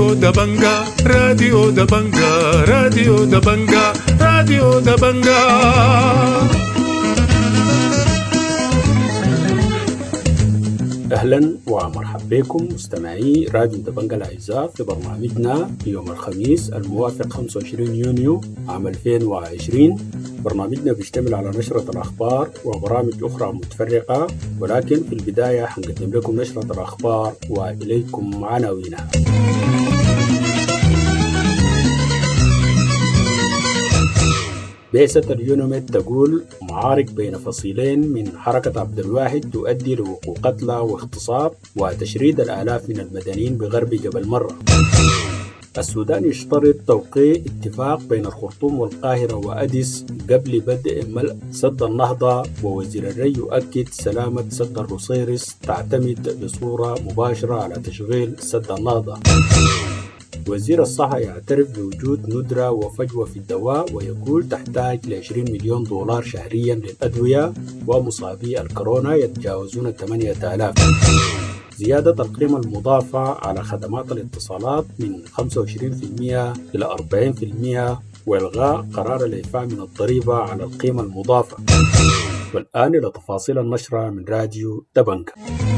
راديو دبنجا راديو دبنجا راديو دبنجا راديو دبنجا. أهلا ومرحبا بكم مستمعي راديو دبنجا الأعزاء في برنامجنا يوم الخميس الموافق 25 يونيو عام 2020. برنامجنا بيشتمل على نشرة الأخبار وبرامج أخرى متفرقة، ولكن في البداية حنقدم لكم نشرة الأخبار وإليكم عناوينها. بعثة اليونميد تقول معارك بين فصيلين من حركة عبد الواحد تؤدي لوقوع قتلى واغتصاب وتشريد الآلاف من المدنيين بغرب جبل مرة. السودان يشترط توقيع اتفاق بين الخرطوم والقاهرة وأديس قبل بدء ملء سد النهضة، ووزير الري يؤكد سلامة سد الروسيرس تعتمد بصورة مباشرة على تشغيل سد النهضة. وزير الصحة يعترف بوجود ندرة وفجوة في الدواء ويقول تحتاج ل 20 مليون دولار شهريا للأدوية، ومصابي الكورونا يتجاوزون 8000. زيادة القيمة المضافة على خدمات الاتصالات من 25% إلى 40%، وإلغاء قرار الإعفاء من الضريبة على القيمة المضافة. والآن إلى تفاصيل النشرة من راديو دبنجا.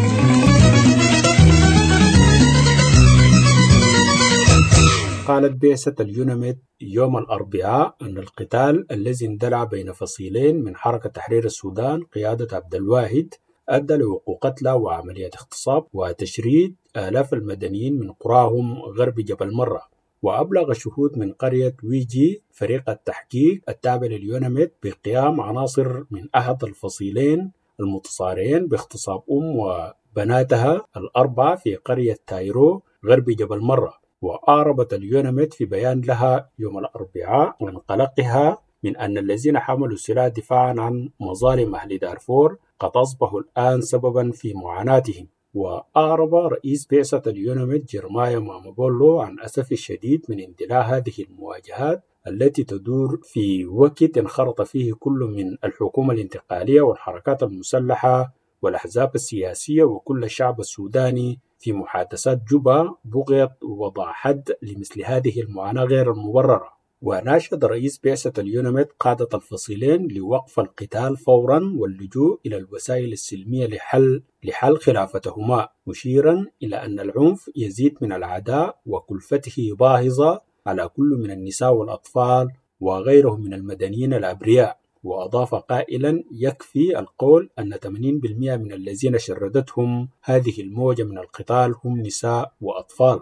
قالت بعثة اليونميد يوم الأربعاء أن القتال الذي اندلع بين فصيلين من حركة تحرير السودان قيادة عبد الواحد أدى لوقوع قتلى وعمليات اغتصاب وتشريد آلاف المدنيين من قراهم غرب جبل مرة. وأبلغ شهود من قرية ويجي فريق التحقيق التابع لليونميد بقيام عناصر من أحد الفصيلين المتصارعين باغتصاب وبناتها الأربعة في قرية تايرو غرب جبل مرة. وأعربت اليونميد في بيان لها يوم الأربعاء عن قلقها من أن الذين حملوا السلاح دفاعا عن مظالم أهل دارفور قد أصبحوا الآن سببا في معاناتهم. وأعرب رئيس بعثة اليونميد جيرمايا مامابولو عن أسف الشديد من اندلاع هذه المواجهات التي تدور في وقت انخرط فيه كل من الحكومة الانتقالية والحركات المسلحة والأحزاب السياسية وكل الشعب السوداني في محادثات جوبا بغية وضع حد لمثل هذه المعاناة غير المبررة. وناشد رئيس بعثة اليونميد قادة الفصيلين لوقف القتال فورا واللجوء إلى الوسائل السلمية لحل خلافتهما، مشيرا إلى أن العنف يزيد من العداء وكلفته باهظة على كل من النساء والأطفال وغيرهم من المدنيين الأبرياء. وأضاف قائلا يكفي القول أن 80% من الذين شردتهم هذه الموجة من القتال هم نساء وأطفال.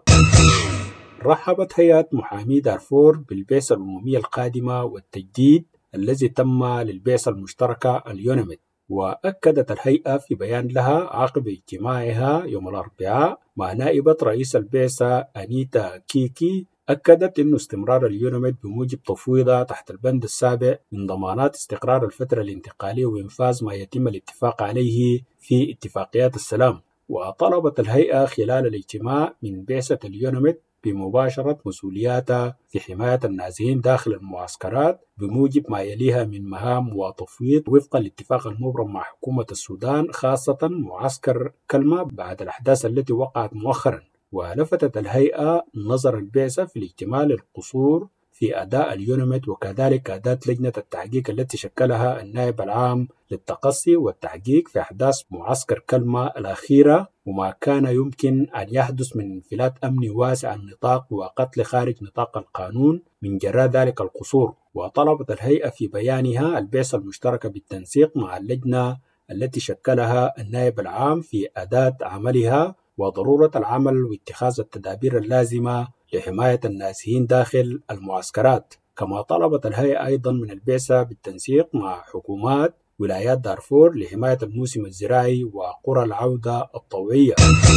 رحبت هيئة محامي دارفور بالبعثة الأممية القادمة والتجديد الذي تم للبعثة المشتركة اليونميد. وأكدت الهيئة في بيان لها عقب اجتماعها يوم الأربعاء مع نائبة رئيس البعثة أنيتا كيكي، أكدت أن استمرار اليونميد بموجب تفويضها تحت البند السابع من ضمانات استقرار الفترة الانتقالية وإنفاذ ما يتم الاتفاق عليه في اتفاقيات السلام. وطلبت الهيئة خلال الاجتماع من بعثة اليونميد بمباشرة مسؤولياتها في حماية النازحين داخل المعسكرات بموجب ما يليها من مهام وتفويض وفق الاتفاق المبرم مع حكومة السودان، خاصة معسكر كلمة بعد الأحداث التي وقعت مؤخرا. ولفتت الهيئة نظر البعثة في الاجتماع للقصور في أداء اليونميد وكذلك أداء لجنة التحقيق التي شكلها النائب العام للتقصي والتحقيق في أحداث معسكر كلمة الأخيرة، وما كان يمكن أن يحدث من انفلات أمني واسع النطاق وقتل خارج نطاق القانون من جراء ذلك القصور. وطلبت الهيئة في بيانها البعثة المشتركة بالتنسيق مع اللجنة التي شكلها النائب العام في أداء عملها وضرورة العمل واتخاذ التدابير اللازمة لحماية النازحين داخل المعسكرات. كما طلبت الهيئة أيضا من البعثة بالتنسيق مع حكومات ولايات دارفور لحماية الموسم الزراعي وقرى العودة الطوعية.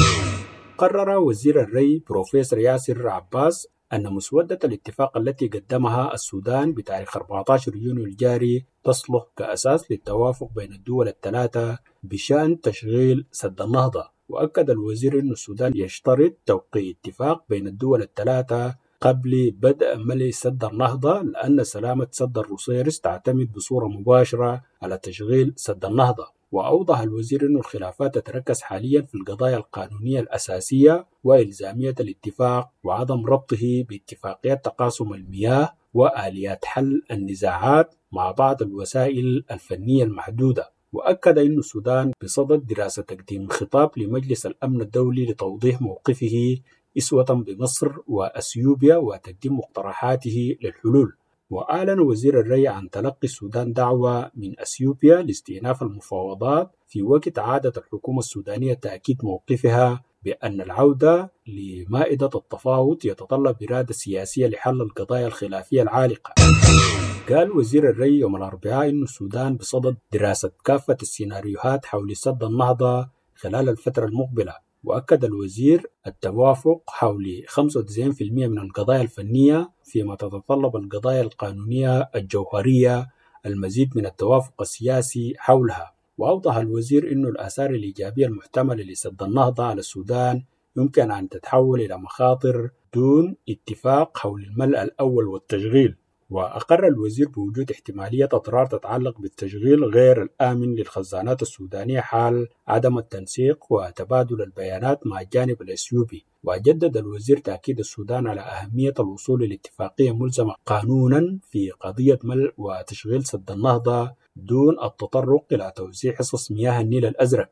قرر وزير الري بروفيسور ياسر عباس أن مسودة الاتفاق التي قدمها السودان بتاريخ 14 يونيو الجاري تصلح كأساس للتوافق بين الدول الثلاثة بشأن تشغيل سد النهضة. وأكد الوزير أن السودان يشترط توقيع اتفاق بين الدول الثلاثة قبل بدء ملء سد النهضة، لأن سلامة سد الروسيرس تعتمد بصورة مباشرة على تشغيل سد النهضة. وأوضح الوزير أن الخلافات تتركز حاليا في القضايا القانونية الأساسية وإلزامية الاتفاق وعدم ربطه باتفاقيات تقاسم المياه وآليات حل النزاعات مع بعض الوسائل الفنية المحدودة. وأكد أن السودان بصدد دراسة تقديم خطاب لمجلس الأمن الدولي لتوضيح موقفه إسوة بمصر وأثيوبيا وتقديم مقترحاته للحلول. وأعلن وزير الري عن تلقي السودان دعوة من أثيوبيا لاستئناف المفاوضات في وقت عادت الحكومة السودانية تأكيد موقفها بأن العودة لمائدة التفاوض يتطلب إرادة سياسية لحل القضايا الخلافية العالقة. قال وزير الري يوم الأربعاء أن السودان بصدد دراسة كافة السيناريوهات حول سد النهضة خلال الفترة المقبلة. وأكد الوزير التوافق حول 95% من القضايا الفنية فيما تتطلب القضايا القانونية الجوهرية المزيد من التوافق السياسي حولها. وأوضح الوزير أن الآثار الإيجابية المحتملة لسد النهضة على السودان يمكن أن تتحول إلى مخاطر دون اتفاق حول الملء الأول والتشغيل. وأقر الوزير بوجود احتمالية أضرار تتعلق بالتشغيل غير الآمن للخزانات السودانية حال عدم التنسيق وتبادل البيانات مع الجانب الأثيوبي. وجدد الوزير تأكيد السودان على أهمية الوصول لاتفاقية ملزمة قانونا في قضية ملء وتشغيل سد النهضة دون التطرق إلى توزيع حصص مياه النيل الأزرق.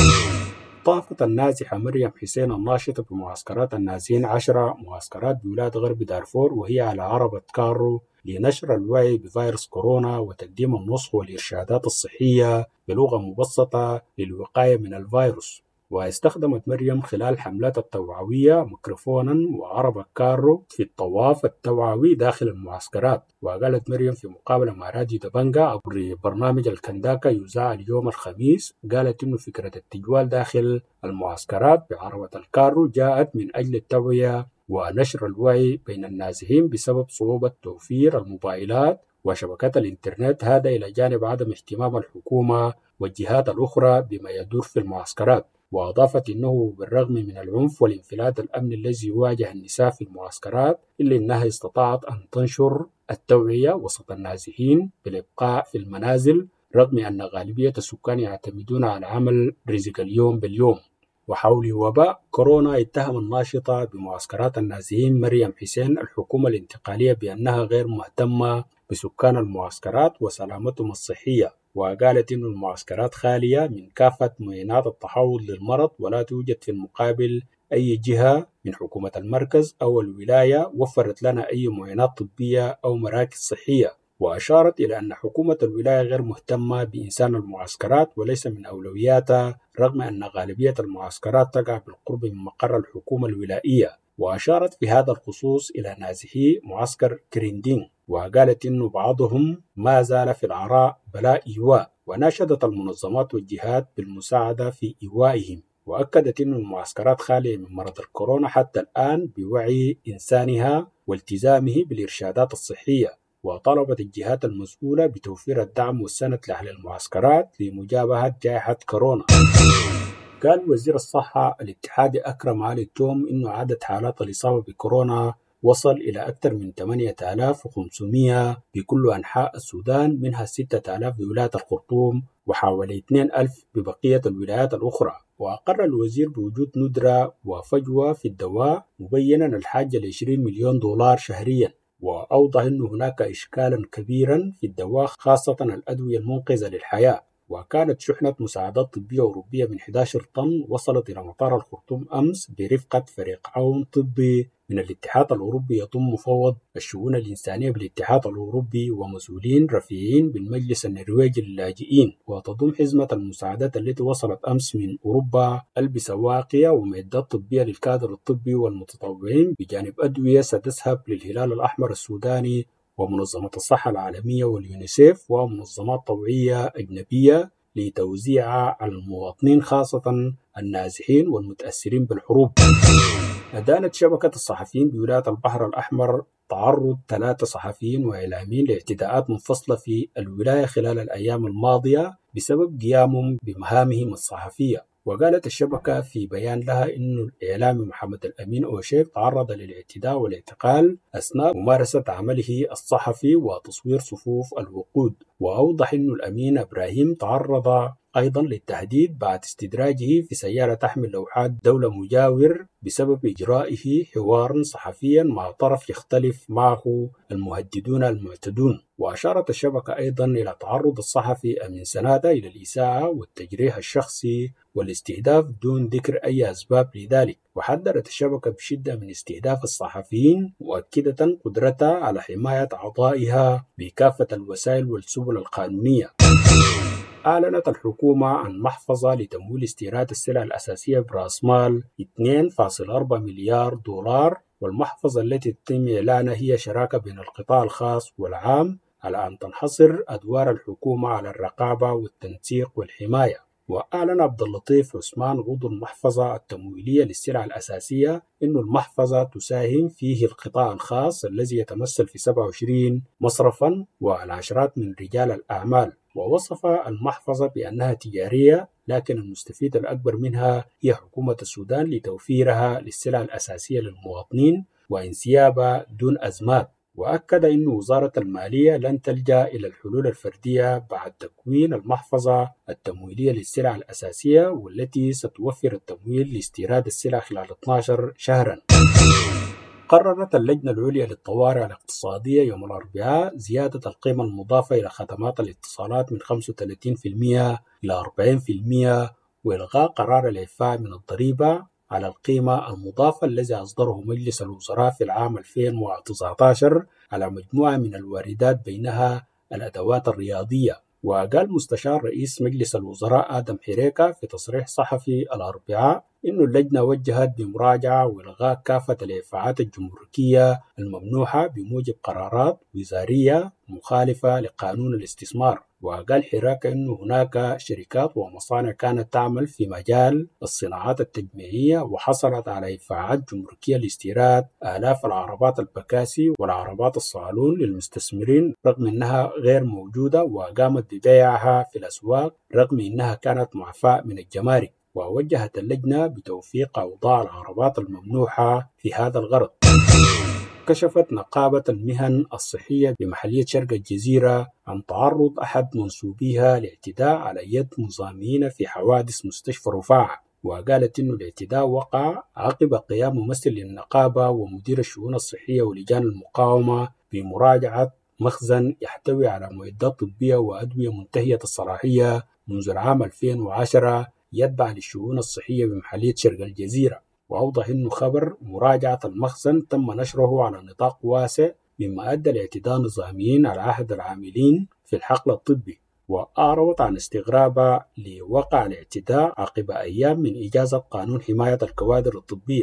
طافت النازحة مريم حسين الناشطة بمعسكرات النازحين 10 معسكرات بولاية غرب دارفور وهي على عربة كارو لنشر الوعي بفيروس كورونا وتقديم النصح والإرشادات الصحية بلغة مبسطة للوقاية من الفيروس. واستخدمت مريم خلال حملات التوعوية ميكروفونا وعربة كارو في الطواف التوعوي داخل المعسكرات. وقالت مريم في مقابلة مع راديو دبنجا عبر برنامج الكنداكا يذاع اليوم الخميس، قالت إنه فكرة التجوال داخل المعسكرات بعربة الكارو جاءت من أجل التوعية ونشر الوعي بين النازحين بسبب صعوبة توفير الموبايلات وشبكات الإنترنت، هذا إلى جانب عدم اهتمام الحكومة والجهات الأخرى بما يدور في المعسكرات. وأضافت أنه بالرغم من العنف والانفلات الأمني الذي يواجه النساء في المعسكرات إلا أنها استطاعت أن تنشر التوعية وسط النازحين بالإبقاء في المنازل رغم أن غالبية السكان يعتمدون على عمل رزق اليوم باليوم. وحول وباء كورونا اتهم الناشطة بمعسكرات النازحين مريم حسين الحكومة الانتقالية بأنها غير مهتمة بسكان المعسكرات وسلامتهم الصحية. وقالت إن المعسكرات خالية من كافة معينات التحوط للمرض ولا توجد في المقابل أي جهة من حكومة المركز أو الولاية وفرت لنا أي معينات طبية أو مراكز صحية. وأشارت إلى أن حكومة الولاية غير مهتمة بإنسان المعسكرات وليس من أولوياتها رغم أن غالبية المعسكرات تقع بالقرب من مقر الحكومة الولائية. وأشارت في هذا الخصوص إلى نازحي معسكر كريندين وقالت إنه بعضهم ما زال في العراء بلا إيواء. وناشدت المنظمات والجهات بالمساعدة في إيوائهم. وأكدت أن المعسكرات خالية من مرض الكورونا حتى الآن بوعي إنسانها والتزامه بالإرشادات الصحية. وطلبت الجهات المسؤولة بتوفير الدعم والسند لأهل المعسكرات لمجابهة جائحة كورونا. قال وزير الصحة الاتحادي أكرم علي التوم إنه عدد حالات الإصابة بكورونا وصل إلى أكثر من 8500 بكل أنحاء السودان، منها 6000 بولاية الخرطوم وحوالي 2000 ببقية الولايات الأخرى. وأقر الوزير بوجود ندرة وفجوة في الدواء مبينا الحاجة ل$20 مليون شهريا. وأوضح أن هناك إشكالا كبيرا في الدواء خاصة الأدوية المنقذة للحياة. وكانت شحنة مساعدات طبية أوروبية من 11 طن وصلت إلى مطار الخرطوم أمس برفقة فريق عون طبي من الاتحاد الأوروبي يضم مفوض الشؤون الإنسانية بالاتحاد الأوروبي ومسؤولين رفيعين بالمجلس النرويجي للاجئين. وتضم حزمة المساعدات التي وصلت أمس من أوروبا ألبسة واقية ومعدات طبية للكادر الطبي والمتطوعين بجانب أدوية ستذهب للهلال الأحمر السوداني ومنظمة الصحة العالمية واليونيسيف ومنظمات طوعية أجنبية لتوزيعها على المواطنين خاصة النازحين والمتأثرين بالحروب. أدانت شبكة الصحفيين بولاية البحر الأحمر تعرض 3 صحفيين وإعلاميين لاعتداءات منفصلة في الولاية خلال الأيام الماضية بسبب قيامهم بمهامهم الصحفية. وقالت الشبكة في بيان لها إن الإعلامي محمد الأمين أوشيك تعرض للاعتداء والاعتقال أثناء ممارسة عمله الصحفي وتصوير صفوف الوقود. وأوضح إن الأمين إبراهيم تعرض أيضا للتهديد بعد استدراجه في سيارة تحمل لوحات دولة مجاور بسبب إجرائه حوار صحفيا مع طرف يختلف معه المهددون المعتدون. وأشارت الشبكة أيضا إلى تعرض الصحفي أمين سنادة إلى الإساءة والتجريح الشخصي والاستهداف دون ذكر أي أسباب لذلك. وحذرت الشبكة بشدة من استهداف الصحفيين، مؤكدة قدرتها على حماية أعضائها بكافة الوسائل والسبل القانونية. أعلنت الحكومة عن محفظة لتمويل استيراد السلع الأساسية برأس مال 2.4 مليار دولار، والمحفظة التي تتم إعلانها هي شراكة بين القطاع الخاص والعام على أن تنحصر أدوار الحكومة على الرقابة والتنسيق والحماية. وأعلن عبد اللطيف عثمان عضو المحفظة التمويلية للسلع الأساسية أن المحفظة تساهم فيه القطاع الخاص الذي يتمثل في 27 مصرفا والعشرات من رجال الأعمال. ووصف المحفظة بأنها تجارية، لكن المستفيد الأكبر منها هي حكومة السودان لتوفيرها للسلع الأساسية للمواطنين وانسيابها دون أزمات. وأكد أن وزارة المالية لن تلجأ إلى الحلول الفردية بعد تكوين المحفظة التمويلية للسلع الأساسية، والتي ستوفر التمويل لاستيراد السلع خلال 12 شهرا. قررت اللجنة العليا للطوارئ الاقتصادية يوم الأربعاء زيادة القيمة المضافة إلى خدمات الاتصالات من 35% إلى 40%، وإلغاء قرار الإعفاء من الضريبة على القيمة المضافة الذي أصدره مجلس الوزراء في العام 2019 على مجموعة من الواردات بينها الأدوات الرياضية. وقال مستشار رئيس مجلس الوزراء آدم حريكة في تصريح صحفي الأربعاء إن اللجنة وجهت بمراجعة وإلغاء كافة الإعفاءات الجمركية الممنوحة بموجب قرارات وزارية مخالفة لقانون الاستثمار. وقال حريكة إن هناك شركات ومصانع كانت تعمل في مجال الصناعات التجميعية وحصلت على إعفاءات جمركية لاستيراد آلاف العربات البكاسي والعربات الصالون للمستثمرين رغم أنها غير موجودة، وقامت ببيعها في الأسواق رغم أنها كانت معفاة من الجمارك. ووجهت اللجنة بتوثيق أوضاع العربات الممنوحة في هذا الغرض. كشفت نقابة المهن الصحية بمحلية شرق الجزيرة عن تعرض أحد منسوبيها لاعتداء على يد نظاميين في حوادث مستشفى رفاعة. وقالت إن الاعتداء وقع عقب قيام ممثل للنقابة ومدير الشؤون الصحية ولجان المقاومة بمراجعة مخزن يحتوي على معدات طبية وأدوية منتهية الصلاحية منذ العام 2010 يتبع للشؤون الصحية بمحلية شرق الجزيرة. وأوضح أنه خبر مراجعة المخزن تم نشره على نطاق واسع مما أدى لاعتداء نظاميين على عهد العاملين في الحقل الطبي. وأعربت عن استغرابها لوقع الاعتداء عقب أيام من إجازة قانون حماية الكوادر الطبية.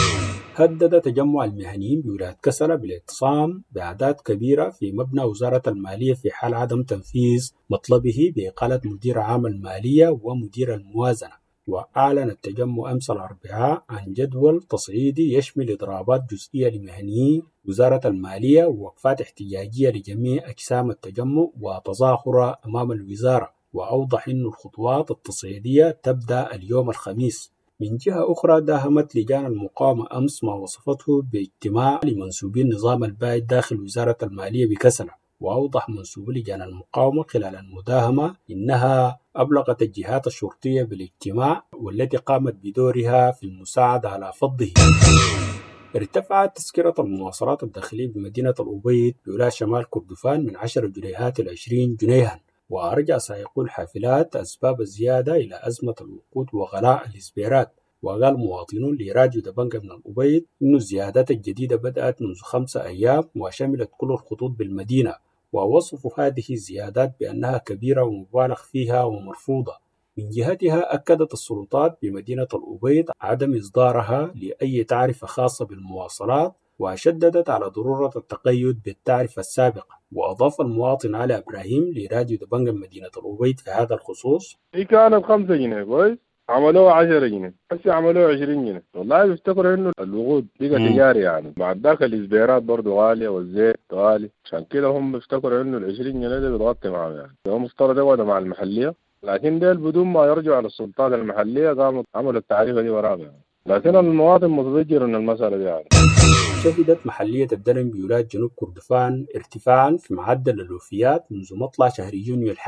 هدد تجمع المهنيين بولاية كسلة بالاعتصام بأعداد كبيرة في مبنى وزارة المالية في حال عدم تنفيذ مطلبه بإقالة مدير عام المالية ومدير الموازنة. وأعلن التجمع أمس الأربعاء عن جدول تصعيدي يشمل إضرابات جزئية لمهنيي وزارة المالية ووقفات احتجاجية لجميع أجسام التجمع وتظاهرة أمام الوزارة. وأوضح أن الخطوات التصعيدية تبدأ اليوم الخميس. من جهة أخرى داهمت لجان المقاومة أمس ما وصفته باجتماع لمنسوبي النظام البائد داخل وزارة المالية بكسلة. وأوضح منسوب لجان المقاومة خلال المداهمة إنها أبلغت الجهات الشرطية بالاجتماع والتي قامت بدورها في المساعدة على فضه. ارتفعت تذكرة المواصلات الداخلية بمدينة الأبيض بولاية شمال كردفان من 10 جنيهات إلى 20 جنيها. وأرجع سائقو الحافلات أسباب الزيادة إلى أزمة الوقود وغلاء الإسبيرات. وقال مواطنون لراديو دبنجة من الأبيض إن الزيادات الجديدة بدأت منذ 5 أيام وشملت كل الخطوط بالمدينة. ووصفوا هذه الزيادات بأنها كبيرة ومبالغ فيها ومرفوضة. من جهتها أكدت السلطات بمدينة الأبيض عدم إصدارها لأي تعرفة خاصة بالمواصلات، وشددت على ضرورة التقيد بالتعرفة السابقة. وأضاف المواطن علي إبراهيم لراديو دبنجة مدينة الأبيض في هذا الخصوص: هي كانت 5 جنيه كويس، عملوها 10 جنيه، هسه عملوها 20 جنيه. والله بيفتكروا انه الوقود بقى تجاري يعني. بعد ذاك الاسبيرات برضه غاليه والزيت غالي، عشان كده هم بيفتكروا انه ال 20 جنيه ده بيتغطي معهم يعني. هم مفترض يقعدوا مع المحليه، لكن ديل بدون ما يرجعوا على السلطات المحليه قاموا عملوا التعريفه دي وراهم يعني. لكن المواطن متضجر من المساله دي يعني. شهدت محلية الدلم بولاية جنوب كردفان ارتفاعا في معدل الوفيات منذ مطلع شهر يونيو الحالي.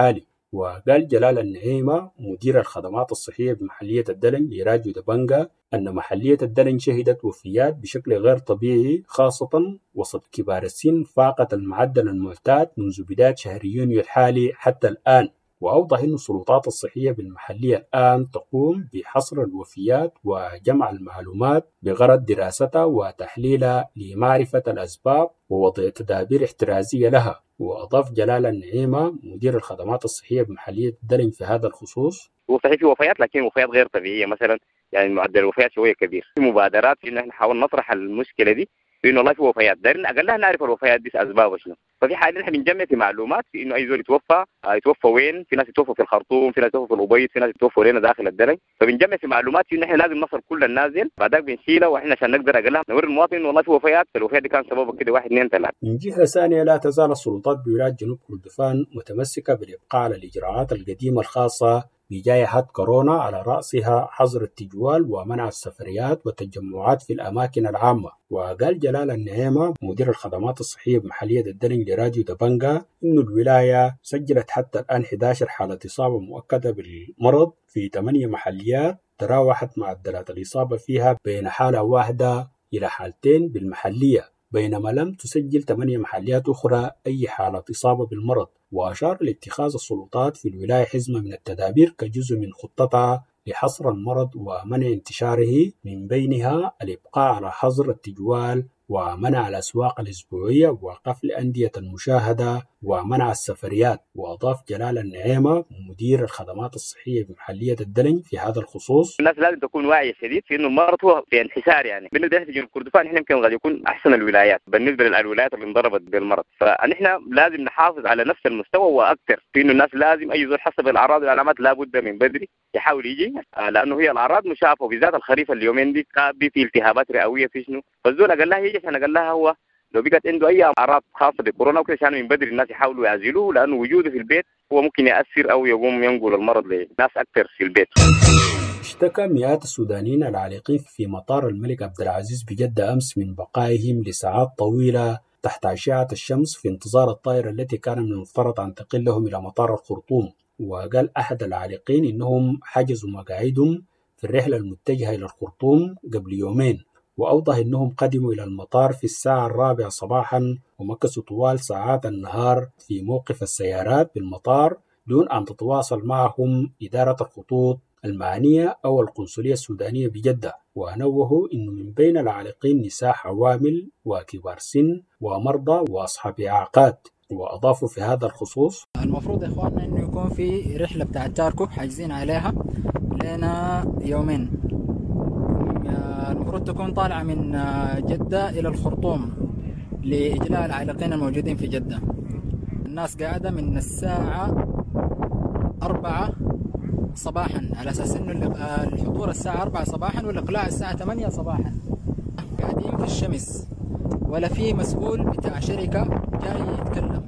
وقال جلال النعيمة مدير الخدمات الصحية بمحلية الدلن لراجو دبنجا أن محلية الدلن شهدت وفيات بشكل غير طبيعي خاصة وسط كبار السن فاقت المعدل المعتاد منذ بداية شهر يونيو الحالي حتى الآن. وأوضح أن السلطات الصحية بالمحلية الآن تقوم بحصر الوفيات وجمع المعلومات بغرض دراستها وتحليلها لمعرفة الأسباب ووضع تدابير احترازية لها. وأضاف جلال النعيمة مدير الخدمات الصحية بمحلية الدلن في هذا الخصوص: هو صحيح في وفيات لكن وفيات غير طبيعية، مثلا يعني معدل الوفيات شوية كبير. في مبادرات في إنه نحاول نطرح المشكلة دي في إنه والله في وفيات دارين أقلها نعرف الوفيات دي أسبابها شنو. ففي حاليا نحن بنجمع في معلومات في إنه أي زول يتوفى وين. في ناس يتوفوا في الخرطوم، في ناس يتوفوا في الأبيض، في ناس يتوفوا لنا داخل الدلن. فبنجمع في معلومات في إنه إحنا لازم نصل كل النازل بعدك بنشيلها وإحنا عشان نقدر أقلها نوري المواطن إنه والله في وفيات، فالوفيات دي كان سببها كده 1 2 3. من جهة ثانية لا تزال السلطات بولاية جنوب كردفان متمسكة بالإبقاء على الإجراءات القديمة الخاصة بجائحة كورونا على رأسها حظر التجوال ومنع السفريات والتجمعات في الأماكن العامة. وقال جلال النعيمة مدير الخدمات الصحية بمحلية الدلن لراجو دبنجا إن الولاية سجلت حتى الآن 11 حالة إصابة مؤكدة بالمرض في 8 محليات تراوحت معدلات الإصابة فيها بين حالة واحدة إلى حالتين بالمحلية، بينما لم تسجل 8 محليات أخرى أي حالة إصابة بالمرض. وأشار لاتخاذ السلطات في الولاية حزمة من التدابير كجزء من خطتها لحصر المرض ومنع انتشاره، من بينها الإبقاء على حظر التجوال ومنع الأسواق الأسبوعية وقفل أندية المشاهدة ومنع السفريات. وأضاف جلال النعيمة مدير الخدمات الصحية بمحلية الدلن في هذا الخصوص: الناس لازم تكون واعية شديد في إنه المرض هو في انحسار. يعني بالنسبة لجنوب كردفان إحنا يمكن قد يكون أحسن الولايات بالنسبة للولايات اللي انضربت بالمرض، فنحن لازم نحافظ على نفس المستوى وأكثر في إنه الناس لازم أي زول حسب الأعراض والعلامات لابد من بدري يحاول يجي، لأنه هي الأعراض مشابهة وبالذات الخريف اليومين دي في التهابات رئوية في شنو، فالزول أقل لها يجي عشان أقل لها هو لو بقت عنده أي أعراض خاصة بكورونا وكذا عشان من بدري الناس يحاولوا يعزلوه، لأنه وجوده في البيت هو ممكن يأثر أو يقوم ينقل المرض لناس أكثر في البيت. اشتكى مئات السودانيين العالقين في مطار الملك عبد العزيز بجدة أمس من بقائهم لساعات طويلة تحت أشعة الشمس في انتظار الطائرة التي كان من المفترض أن تنقل لهم إلى مطار الخرطوم. وقال أحد العالقين إنهم حجزوا مقاعدهم في الرحلة المتجهة إلى الخرطوم قبل يومين، وأوضح أنهم قدموا إلى المطار في الساعة 4 صباحا ومكثوا طوال ساعات النهار في موقف السيارات بالمطار دون أن تتواصل معهم إدارة الخطوط المعنية أو القنصلية السودانية بجدة. ونوهوا أنه من بين العالقين نساء حوامل وكبار سن ومرضى وأصحاب إعاقات. وأضافوا في هذا الخصوص: المفروض يا إخواننا أنه يكون في رحلة بتاعة تاركو حاجزين عليها لنا يومين، المفروض تكون طالعة من جدة إلى الخرطوم لإجلاء العالقين الموجودين في جدة. الناس قاعدة من الساعة 4 صباحا على أساس أنه الحضور الساعة 4 صباحا والإقلاع الساعة 8 صباحا، قاعدين في الشمس ولا في مسؤول بتاع شركة جاي يتكلم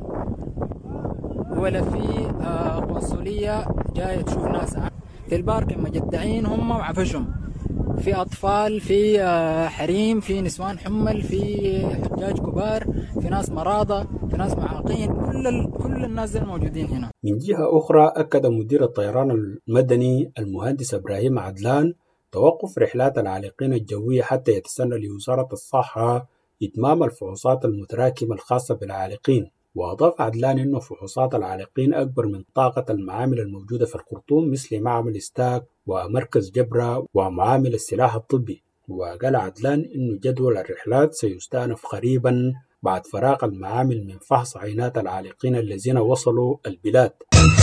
ولا في قنصلية جاي تشوف ناس في البارك مجدعين هم وعفشهم، في أطفال، في حريم، في نسوان حمل، في حجاج كبار، في ناس مرضى، في ناس معاقين، كل الناس الموجودين هنا. من جهة أخرى أكد مدير الطيران المدني المهندس إبراهيم عدلان توقف رحلات العالقين الجوية حتى يتسنى لوزارة الصحة إتمام الفحوصات المتراكمة الخاصة بالعالقين. وأضاف عدلان أن فحوصات العالقين أكبر من طاقة المعامل الموجودة في الخرطوم مثل معمل استاك ومركز جبرة ومعامل السلاح الطبي. وقال عدلان أن جدول الرحلات سيستأنف قريبا بعد فراغ المعامل من فحص عينات العالقين الذين وصلوا البلاد.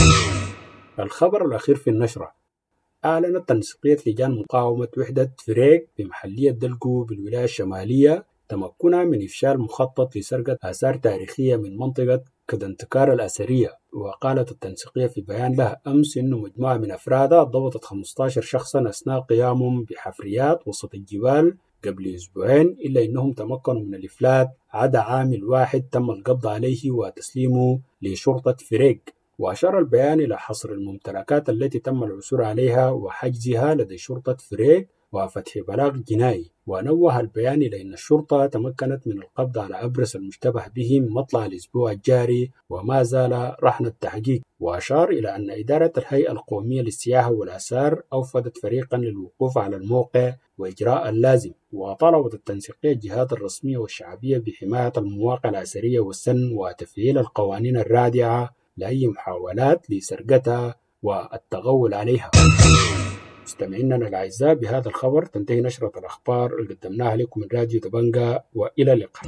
الخبر الأخير في النشرة: أعلنت تنسيقية لجان مقاومة وحدة فريق بمحلية دلقو بالولاية الشمالية تمكنها من إفشال مخطط لسرقة آثار تاريخية من منطقة كدنتكار الأثرية. وقالت التنسيقية في بيان لها أمس أن مجموعة من أفرادها ضبطت 15 شخصا أثناء قيامهم بحفريات وسط الجبال قبل أسبوعين، إلا أنهم تمكنوا من الإفلات عدا عامل واحد تم القبض عليه وتسليمه لشرطة فريق. وأشار البيان إلى حصر الممتلكات التي تم العثور عليها وحجزها لدى شرطة فريق وفتح بلاغ جنائي. ونوه البيان إلى أن الشرطة تمكنت من القبض على أبرز المشتبه بهم مطلع الأسبوع الجاري وما زال رهن التحقيق. وأشار إلى أن إدارة الهيئة القومية للسياحة والآثار أوفدت فريقا للوقوف على الموقع وإجراء اللازم، وطلبت التنسيقية الجهات الرسمية والشعبية بحماية المواقع الأثرية والسن وتفعيل القوانين الرادعة لأي محاولات لسرقتها والتغول عليها. مستمعينا الأعزاء، بهذا الخبر تنتهي نشرة الأخبار اللي قدمناها لكم من راديو دبنجة، وإلى اللقاء.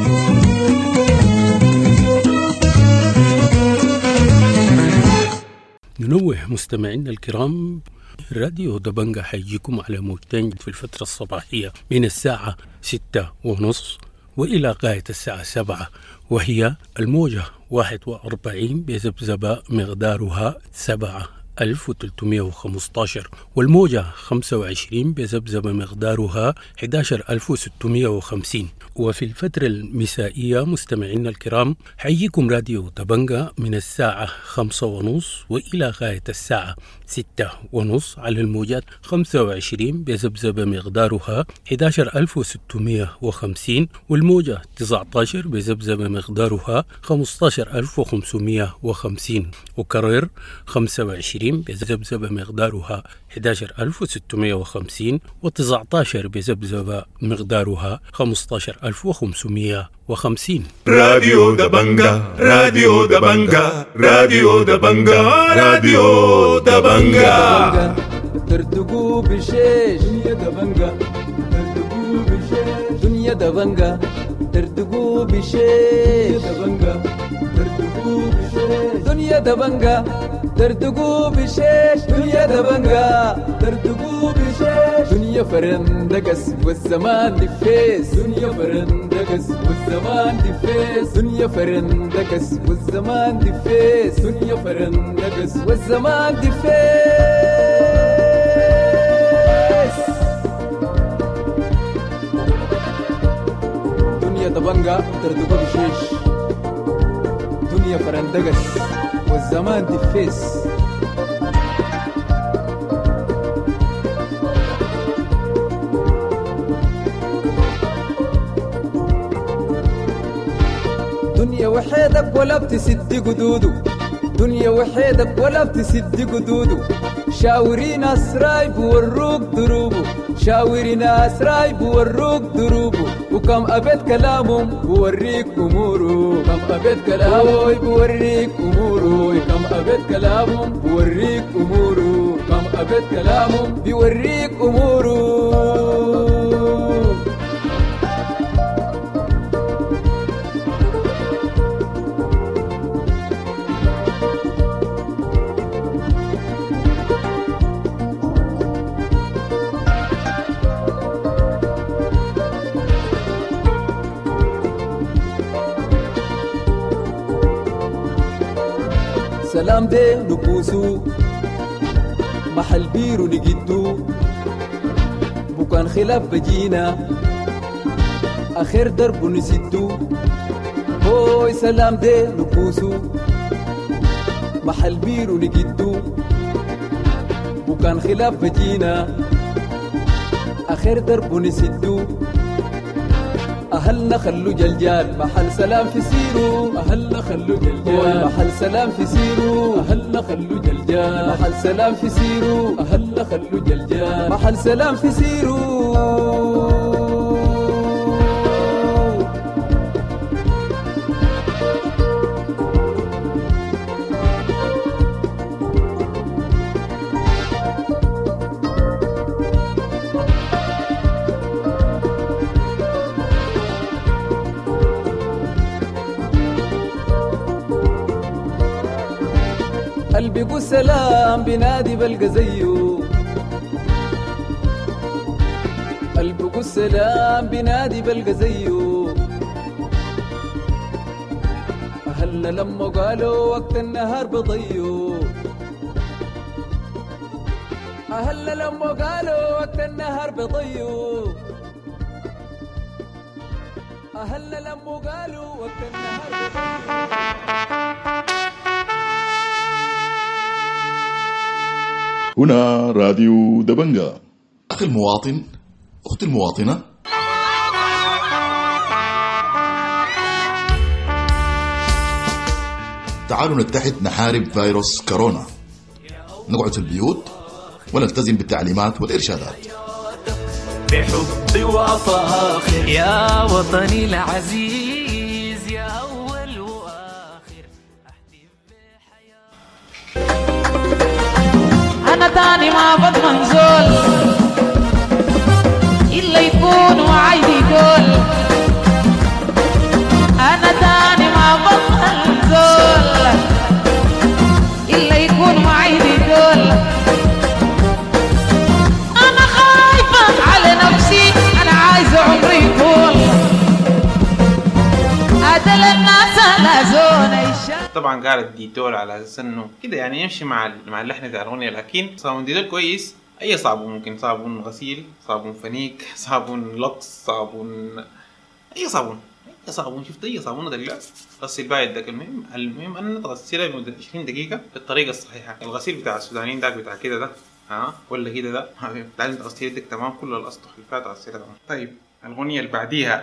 ننوه مستمعينا الكرام، راديو دبنجة حيجيكم على موجتين في الفترة الصباحية من الساعة 6:30 وإلى غاية الساعة 7، وهي الموجة 41 بذبذبة مقدارها 7315، والموجة 25 بذبذبة مقدارها 11650. وفي الفترة المسائية مستمعينا الكرام حييكم راديو دبنجة من الساعة 5:30 وإلى غاية الساعة 6:30 على الموجات 25 بذبذبة مقدارها 11650، والموجة 19 بذبذبة مقدارها 15550، وكرر 25 بذبذبة مقدارها 11650 و19 بذبذبة مقدارها 15550. راديو دبنجة، راديو دبنجة، راديو دبنجة، راديو دبنجة. ترتقوا بشيش دنيا دبنجة، ترتقوا بشيش دنيا دبنجة، ترتقوا بشيش دبنجة، ترتقوا بشيش دنيا دبنجة، ترتقوا بشيش دنيا دبنجة، ترتقوا بشيش دنيا فرندقس والزمان دفيس، دنيا فرندقس والزمان دفيس، دنيا فرندقس والزمان دفيس، دنيا فرندقس والزمان دفيس. دنيا دبنجة ترتقوا بشيش دنيا فرندقس والزمان دفيس. دنيا وحيدك ولا بتسد قدودو، دنيا وحيدك ولا بتسد قدودو، شاوري ناس راي بوروك دروبو، شاوري ناس راي بوروك دروبو، وكم أبد كلامهم بوريك أمورو، كم أبد كلامهم بوريك أمورو، كم أبد كلامهم بوريك أمورو، كم أبد كلامهم بوريك أمورو. سلام دي نبوسو محل بيرو نجدو، بكان خلاف بجينا آخر درب نسدو. هوي سلام دي نبوسو محل بيرو نجدو، بكان خلاف بجينا آخر درب نسدو. أهلنا خلو جلجال محل سلام في سيرو، أهلنا خلو جلجال محل سلام في سيرو، أهلنا خلو جلجال محل سلام في سيرو، أهلنا خلو جلجال محل سلام في سيرو. قلبي قو سلام بنادي بلقى زيه، قلبي قو سلام بنادي بلقى زيه. أهلنا لما قالوا وقت النهار بضيو، أهلنا لما قالوا وقت النهار بضيو، أهلنا لما قالوا وقت النهار بضيو. هنا راديو دبنجة. أخي المواطن، أختي المواطنة، تعالوا نتحد نحارب فيروس كورونا، نقعد في البيوت ونلتزم بالتعليمات والإرشادات. بحبي وأفاخر يا وطني العزيز يا أول وآخر أحتفي بحياتي. أنا تاني ما بضمن زول إلا يكون وعيدي دول. أنا تاني ما بضمن زول إلا يكون وعيدي دول. أنا خايفة على نفسي، أنا عايزة عمري يطول. أدل الناس على زون. طبعا قالت ديتول على اساس انه كده يعني يمشي مع اللحن بتاع الاغنيه، لكن صابون ديتول كويس. اي صابون ممكن، صابون غسيل، صابون فنيك، صابون لوكس، صابون اي صابون، اي صابون. شفت اي صابون تلقاه غسل بايد داك. المهم ان تغسلها بمده 20 دقيقه بالطريقه الصحيحه. الغسيل بتاع السودانيين داك بتاع كده ده ولا كده ده لازم تغسل يدك تمام، كل الاسطح اللي فات غسلها تمام. طيب الاغنيه اللي بعديها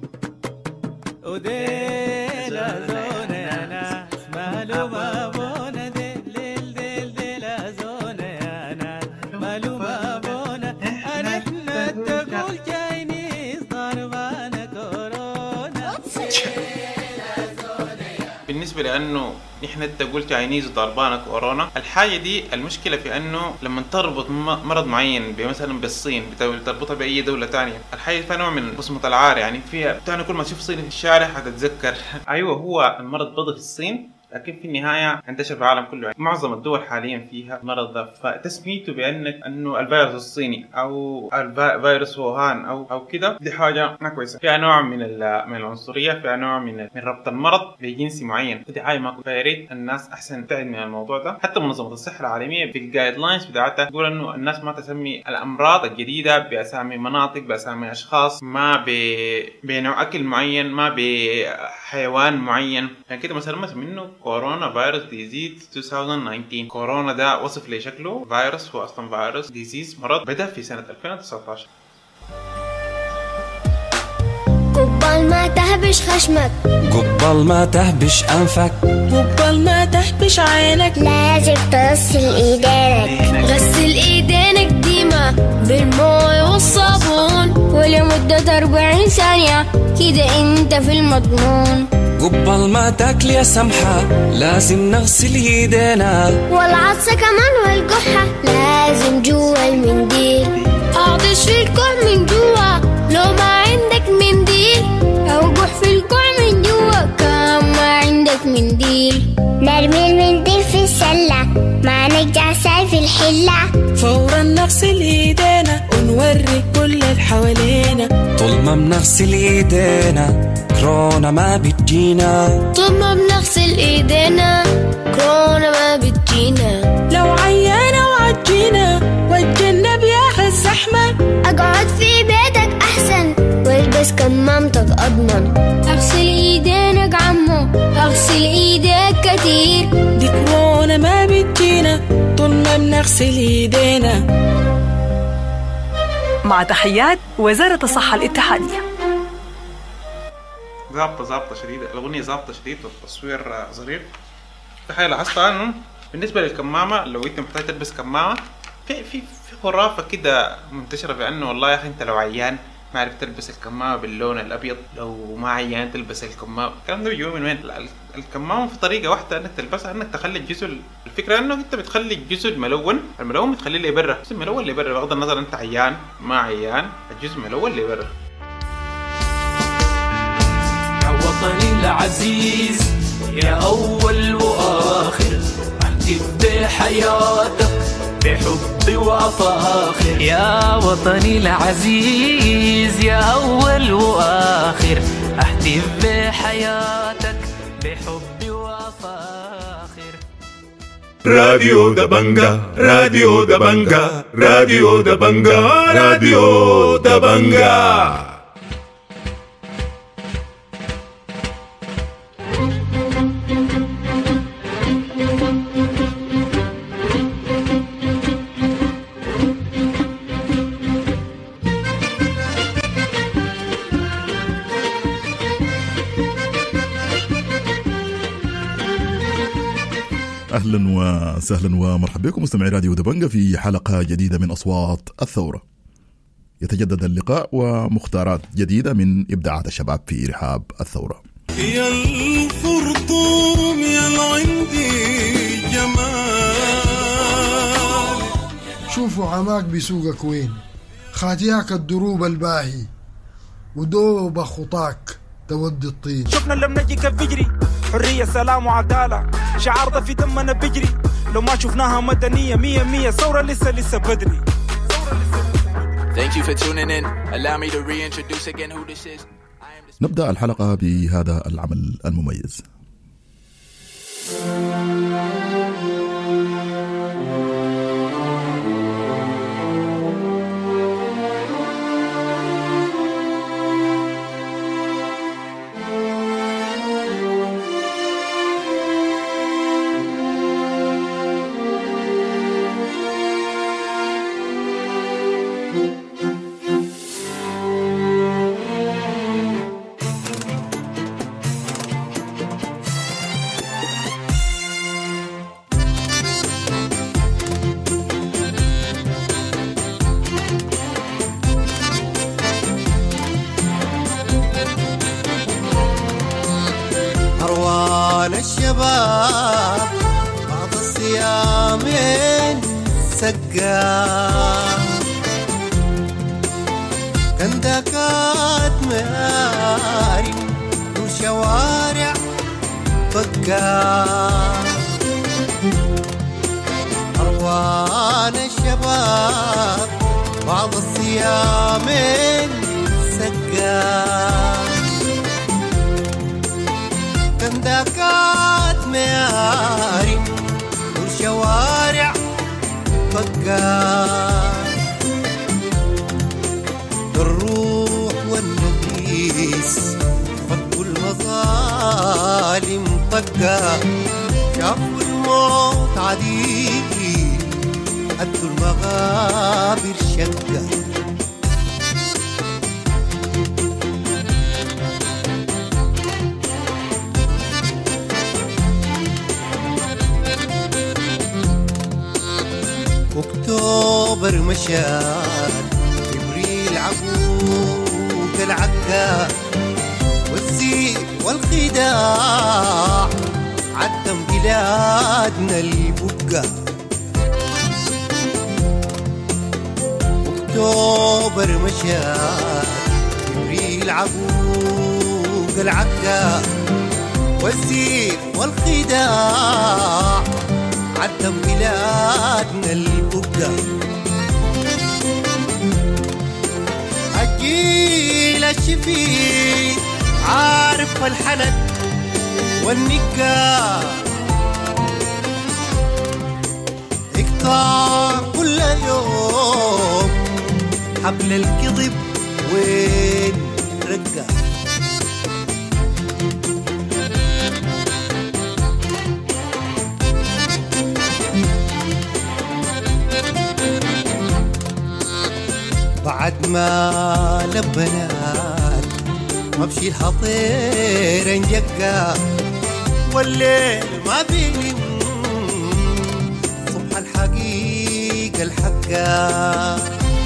بالنسبة لأنه نحن انت قلت عينيز وضربانة كورونا. الحاجة دي المشكلة في أنه لما تربط مرض معين مثلا بالصين بتربطها بأي دولة تانية، الحاجة فيها نوع من بصمة العار. يعني فيها تاني كل ما تشوف صين في الشارع هتتذكر أيوة هو المرض بدأ في الصين، لكن في النهاية انتشر في العالم كله. يعني معظم الدول حاليا فيها المرض ده، فتسميته بأنه الفيروس الصيني أو الفيروس ووهان أو كده، دي حاجة ما كويسة. فيها نوع من العنصرية، فيها نوع من ربط المرض بجنس معين، ودي حاجة ما كويسة. فياريت الناس أحسن تبعد من الموضوع ده. حتى منظمة الصحة العالمية في الجايد لاينز بتاعتها تقول إنه الناس ما تسمي الأمراض الجديدة بأسامي مناطق، بأسامي أشخاص، ما بنوع أكل معين، ما بحيوان معين. يعني كده مثلا منه كورونا فيروس ديزيز 2019. كورونا ده وصف لي شكله فيروس، هو اصلا فيروس ديزيز مرض بدأ في سنة 2019. قبل ما تهبش خشمك، قبل ما تهبش أنفك، قبل ما تهبش عينك، لازم تغسل ايدينك. غسل ايدينك ديما بالماء والصابون ولمدة 40 ثانية، كده انت في المضمون. قبل ما تاكل يا سمحة لازم نغسل ايدينا، والعطسة كمان والقحة لازم جوا المنديل. اعطش في الكوع من جوا لو ما عندك منديل، او قح في الكوع من جوا كان ما عندك منديل. نرمي المنديل في السلة، ما نرجع ساي في الحلة. فورا نغسل ايدينا ونوري كل اللي حوالينا. طول ما بنغسل ايدينا كورونا ما بتجينا. طول ما بنغسل ايدينا كورونا ما بتجينا. لو عيانة وعجينا واتجنب يا الزحمة. اقعد في بيتك احسن والبس كمامتك اضمن. اغسل ايدينك عمو، اغسل ايديك كتير. دي كورونا ما بتجينا طول ما بنغسل ايدينا. مع تحيات وزارة الصحة الاتحادية. ظابطة شديدة الأغنية، ظابطة شديدة، والتصوير ظريف. في حاجة لاحظتها إنه بالنسبة للكمامة، لو أنت محتاج تلبس كمامة، في خرافة كده منتشرة بأنه والله يا أخي أنت لو عيان ما عرفت تلبس الكمامة باللون الأبيض، لو ما عيان تلبس الكمامة. الكلام ده بيجي من وين؟ الكمامة في طريقة واحدة إنك تلبسها، إنك تخلي الجزء، الفكرة إنه أنت بتخلي الجزء الملون بتخليه اللي برا، الجزء الملون اللي برا، بغض النظر أنت عيان ما عيان، الجزء الملون اللي برا. وطني العزيز يا أول وآخر، أحتف بحياتك بحبي وأفاخر. يا وطني العزيز يا أول وآخر، أحتف بحياتك بحبي وأفاخر. راديو دبنجا، راديو دبنجا، راديو دبنجا، راديو دبنجا. أهلا وسهلا ومرحبا بكم مستمعي راديو دبنجة في حلقة جديدة من أصوات الثورة. يتجدد اللقاء ومختارات جديدة من إبداعات الشباب في رحاب الثورة. يا الفرطوم يا عندي جمال، شوفوا عماك بسوقك وين، خاتياك الدروب الباهي ودوب خطاك تودي الطين. شفنا لما نجي كيف بيجري حرية سلام وعدالة، شعار ده في دمنا بيجري، لو ما شفناها مدنية 100 ثورة لسه بدري. Thank you for tuning in. Allow me to reintroduce again who this is. نبدأ الحلقة بهذا العمل المميز. الشباب بعض الصيامين سقا كان دكات ماري وشوارع بقا أروان الشباب بعض الصيامين سقا كندكات مياري والشوارع بقا الروح والنفيس فكوا المظالم طقا شافوا الموت عديد أدوا المغابر شقا أكتوبر مشان إبريل عبوك العكا والزيف والخداع عدم بلادنا البقا أكتوبر مشان إبريل عبوك العكا والزيف والخداع عدم بلادنا البقا الجيل الشفيق عارف الحنن والنكا اكتار كل يوم حبل الكذب وين رقا بعد ما لبنات ما بشي الحطير انجقا والليل ما بيلم صبح الحقيقة الحقا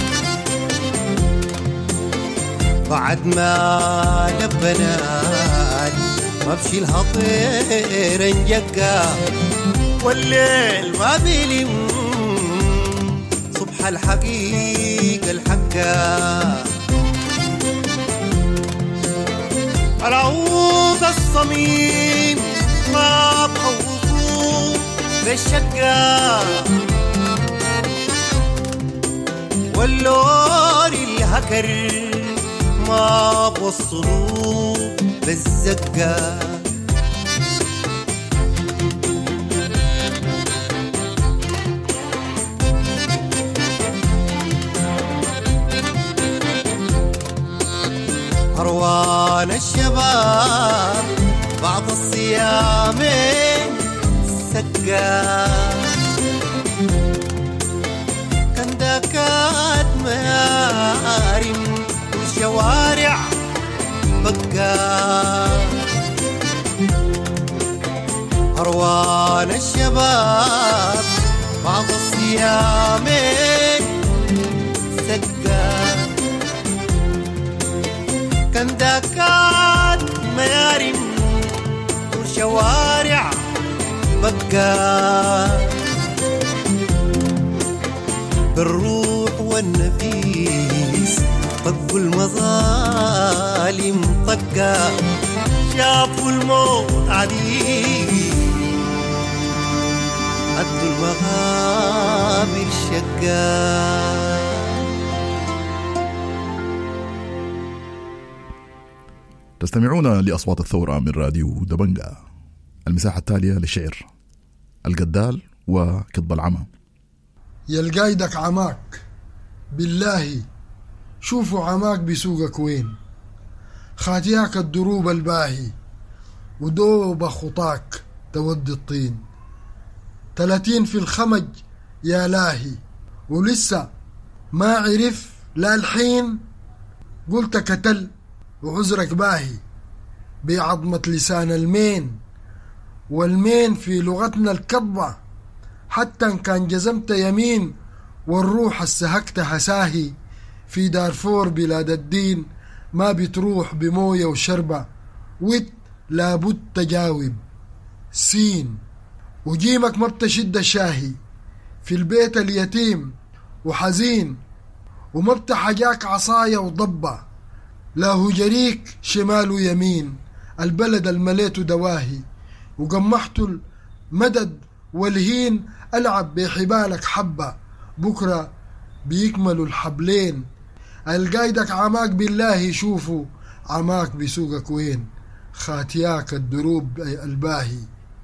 بعد ما لبنات ما بشي الحطير انجقا والليل ما بيلم صبح الحقيقة الحقا العود الصميم ما بخوفوه بالشقا واللون الهكر ما بوصلوه بالزقا أروان الشباب بعض الصيامين سقا كان دكات مارم والشوارع بقا أروان الشباب بعض الصيامين سقا كان داكات ميارم وشوارع بقى بالروح والنفيس طقوا المظالم طقا شافوا الموت عديد أدوا المغابر شقا. تستمعون لأصوات الثورة من راديو دبنجا. المساحة التالية للشعر القدال وكذب العمى. يلقايدك عماك بالله شوفوا عماك بسوقك وين، خاتياك الدروب الباهي ودوب خطاك تودي الطين، 30 في الخمج يا لاهي ولسه ما عرف لا الحين، قلت كتل وعذرك باهي بعظمة لسان المين، والمين في لغتنا الكضبة حتى ان كان جزمت يمين، والروح السهكتها ساهي في دارفور بلاد الدين، ما بتروح بموية وشربة ويت لابد تجاوب سين، وجيمك ما بتشد شاهي في البيت اليتيم وحزين، وما بتحجاك عصايا وضبة لا هجريك شمال ويمين، البلد المليت دواهي وقمحت المدد والهين، ألعب بحبالك حبة بكرة بيكملوا الحبلين، القايدك عماك بالله شوفوا عماك بسوقك وين، خاتياك الدروب الباهي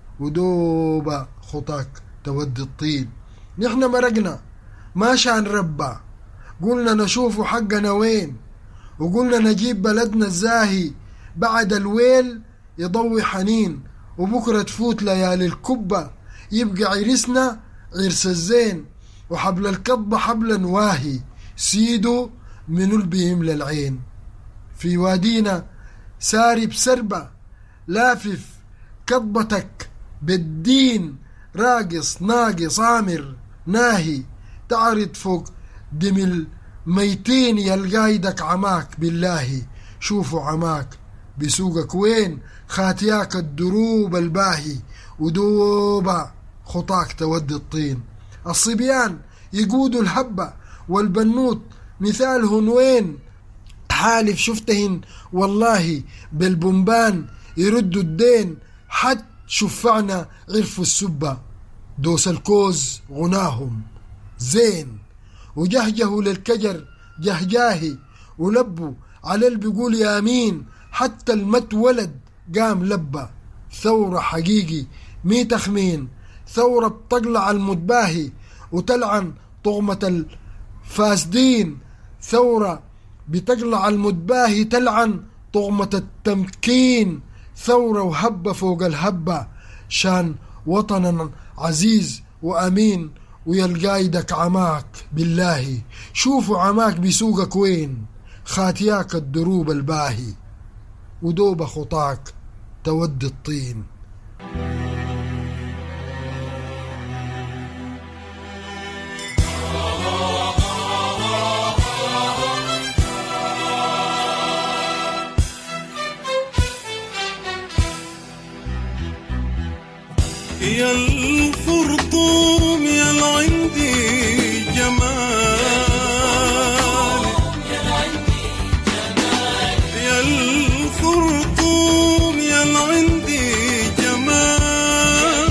ودوب خطاك تودي الطين. نحن مرقنا ما شان ربا قلنا نشوفوا حقنا وين، وقلنا نجيب بلدنا الزاهي بعد الويل يضوي حنين، وبكرة تفوت ليالي الكبة يبقى عرسنا عرس الزين، وحبل الكضبة حبلا واهي سيدو من البهم للعين، في وادينا ساري بسربة لافف كضبتك بالدين، راقص ناقص عامر ناهي تعرض فوق دم الميتين، يلقايدك عماك بالله شوفوا عماك بسوقك وين، خاتياك الدروب الباهي ودوبة خطاك تودي الطين، الصبيان يقودوا الهبة والبنوت مثالهن وين، حالف شفتهن والله بالبنبان يردوا الدين، حد شفعنا عرفوا السبة دوس الكوز غناهم زين، وجهجهوا للكجر جهجاهي ولبوا على اللي بيقول يا مين، حتى المت ولد قام لبى، ثورة حقيقي مي تخمين، ثورة بتقلع المتباهي وتلعن طغمة الفاسدين، ثورة بتقلع المتباهي تلعن طغمة التمكين، ثورة وهبة فوق الهبة شان وطنا عزيز وأمين، ويلقايدك عماك بالله شوفوا عماك بسوقك وين، خاتياك الدروب الباهي ودوب خطاك تودي الطين. يا الفرطوم يا العندي جمال، يا الفرطوم يا العندي جمال،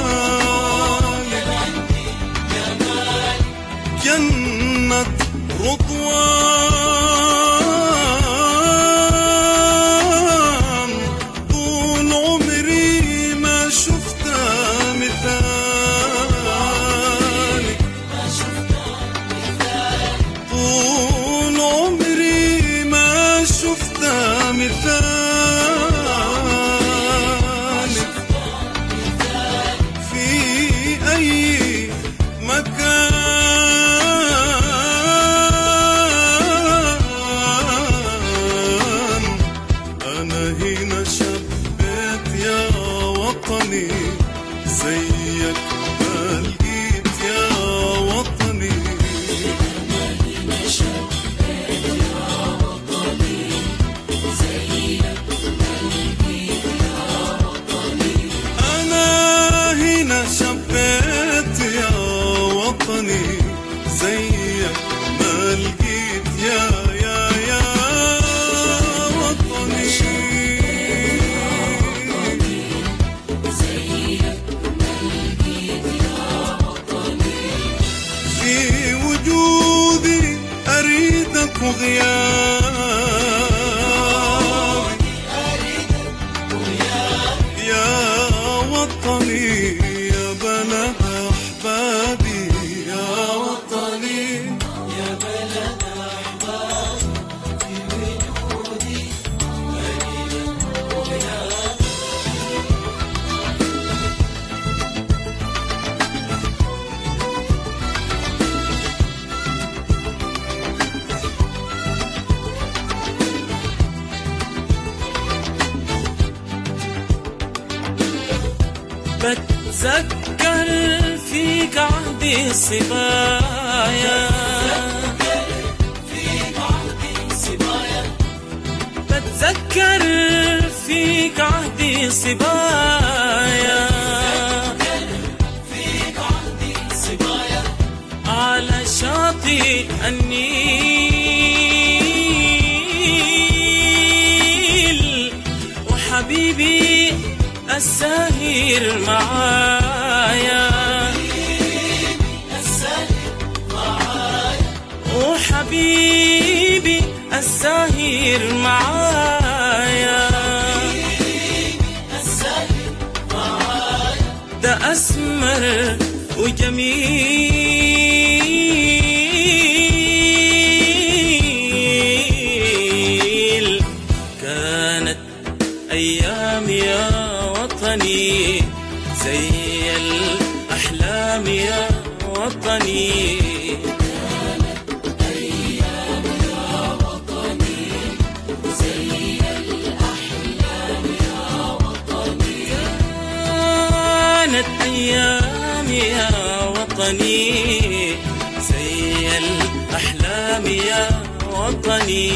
جنة رضوان طول عمري ما شفتها مثالك، طول عمري ما شفتها مثالك، في أي مكان أنا هنا شبيت يا وطني وغيابي يا وطني يا بلد أحبابي يا وطني يا بلد أحبابي في وجودي قليلا وغيابي. بتذكر فيك عهدي صبايا بتذكر فيك عهدي صبايا على شاطئ النيل وحبيبي الساهر معايا وحبيبي الساهر معايا ده أسمر وجميل كانت أيام يا وطني زي الأحلام يا وطني كانت أيام يا وطني زي الأحلام يا وطني كانت أيام يا وطني زي الأحلام يا وطني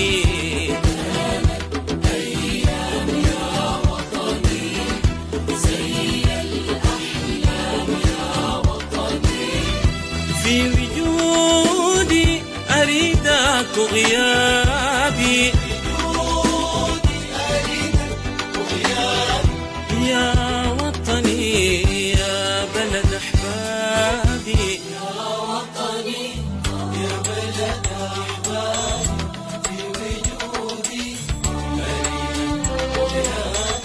في وجودي أريدك وغيابي يا وطني يا بلد أحبابي يا وطني يا بلد أحبابي في وجودي أريدك وغيابي.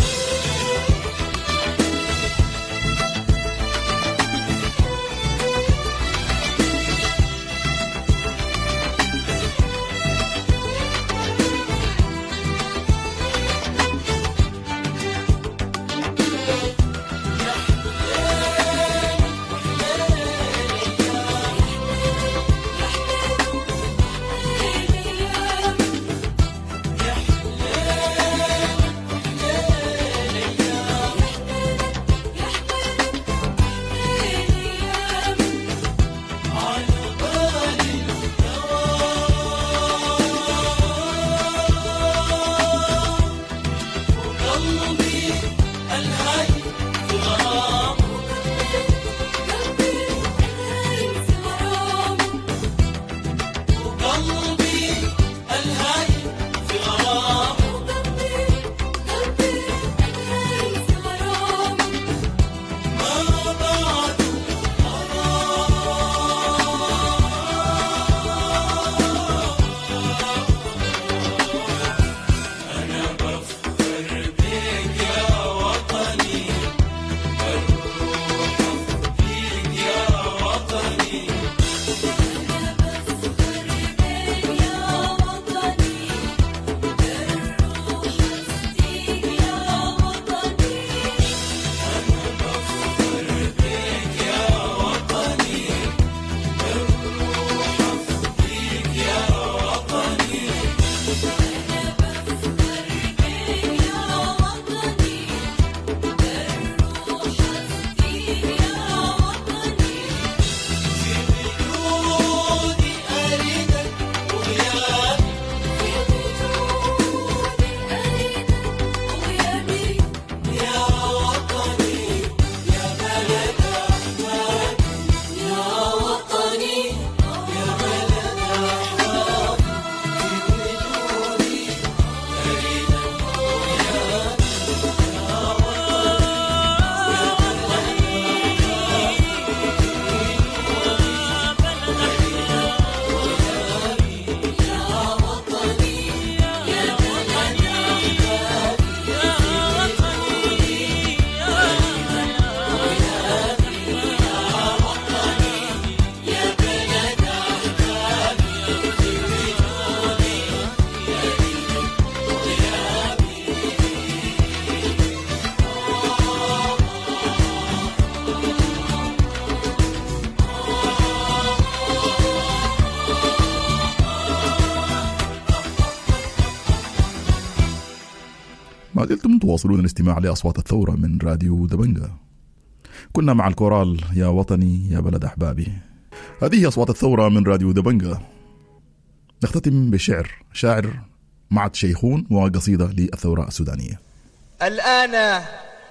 ما زلتم تواصلون الاستماع لأصوات الثورة من راديو دبنجة. كنا مع الكورال يا وطني يا بلد أحبابي. هذه أصوات الثورة من راديو دبنجة. نختتم شاعر معد شيخون وقصيدة للثورة السودانية. الآن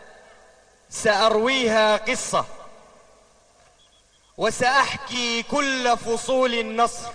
سأرويها قصة وسأحكي كل فصول النصر،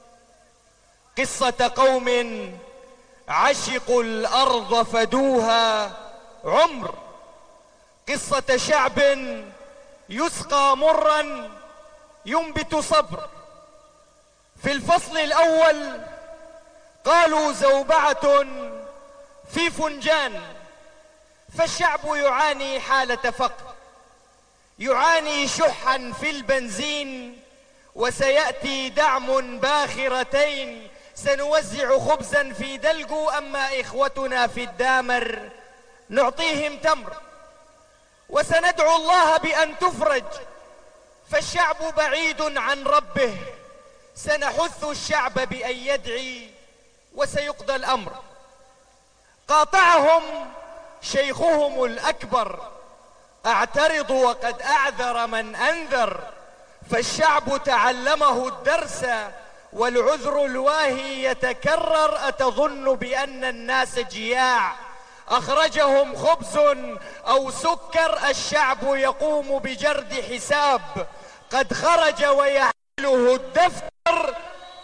قصة قوم عشقوا الأرض فدوها عمر، قصة شعب يسقى مرا ينبت صبر. في الفصل الأول قالوا زوبعة في فنجان، فالشعب يعاني حالة فقر، يعاني شحا في البنزين، وسيأتي دعم باخرتين، سنوزع خبزا في دلقو، أما إخوتنا في الدامر نعطيهم تمر، وسندعو الله بأن تفرج، فالشعب بعيد عن ربه، سنحث الشعب بأن يدعي وسيقضى الأمر. قاطعهم شيخهم الأكبر، أعترض وقد أعذر من أنذر، فالشعب تعلمه الدرس والعذر الواهي يتكرر، أتظن بأن الناس جياع أخرجهم خبز أو سكر؟ الشعب يقوم بجرد حساب، قد خرج ويحمله الدفتر،